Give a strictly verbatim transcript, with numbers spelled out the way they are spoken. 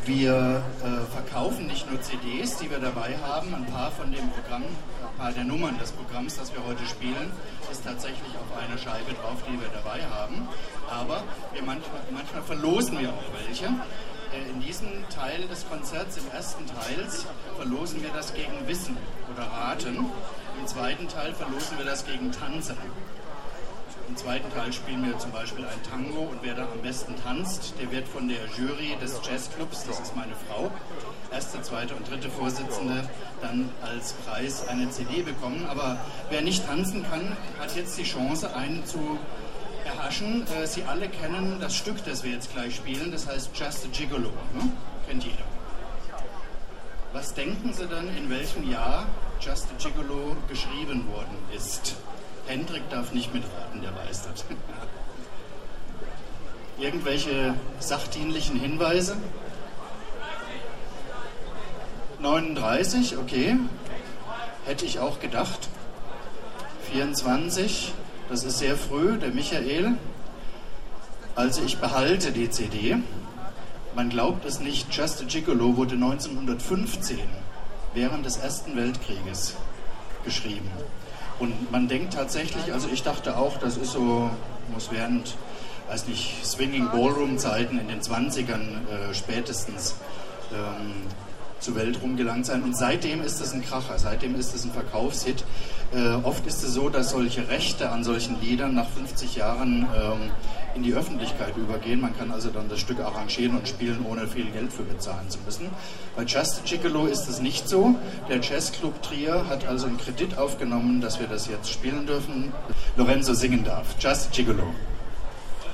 Wir äh, verkaufen nicht nur C Ds, die wir dabei haben. Ein paar von dem Programm, ein paar der Nummern des Programms, das wir heute spielen, ist tatsächlich auf einer Scheibe drauf, die wir dabei haben. Aber wir manchmal, manchmal verlosen wir auch welche. Äh, in diesem Teil des Konzerts, im ersten Teil, verlosen wir das gegen Wissen oder Raten. Im zweiten Teil verlosen wir das gegen Tanzen. Im zweiten Teil spielen wir zum Beispiel ein Tango und wer da am besten tanzt, der wird von der Jury des Jazzclubs, das ist meine Frau, erste, zweite und dritte Vorsitzende, dann als Preis eine C D bekommen. Aber wer nicht tanzen kann, hat jetzt die Chance, einen zu erhaschen. Sie alle kennen das Stück, das wir jetzt gleich spielen, das heißt Just a Gigolo. Ne? Kennt jeder. Was denken Sie denn, in welchem Jahr Just a Gigolo geschrieben worden ist? Hendrik darf nicht mitraten, der weiß das. Irgendwelche sachdienlichen Hinweise? neununddreißig, okay. Hätte ich auch gedacht. vierundzwanzig, das ist sehr früh, der Michael. Also ich behalte die C D. Man glaubt es nicht, Just a Gigolo wurde neunzehnhundertfünfzehn, während des Ersten Weltkrieges, geschrieben. Und man denkt tatsächlich, also ich dachte auch, das ist so, muss während, weiß nicht, Swinging Ballroom Zeiten in den zwanzigern äh, spätestens ähm, zur Welt rumgelangt sein. Und seitdem ist es ein Kracher, seitdem ist es ein Verkaufshit. Äh, oft ist es so, dass solche Rechte an solchen Liedern nach fünfzig Jahren ähm, in die Öffentlichkeit übergehen. Man kann also dann das Stück arrangieren und spielen, ohne viel Geld für bezahlen zu müssen. Bei Just a Gigolo ist es nicht so. Der Jazzclub Trier hat also einen Kredit aufgenommen, dass wir das jetzt spielen dürfen. Lorenzo singen darf. Just a Gigolo.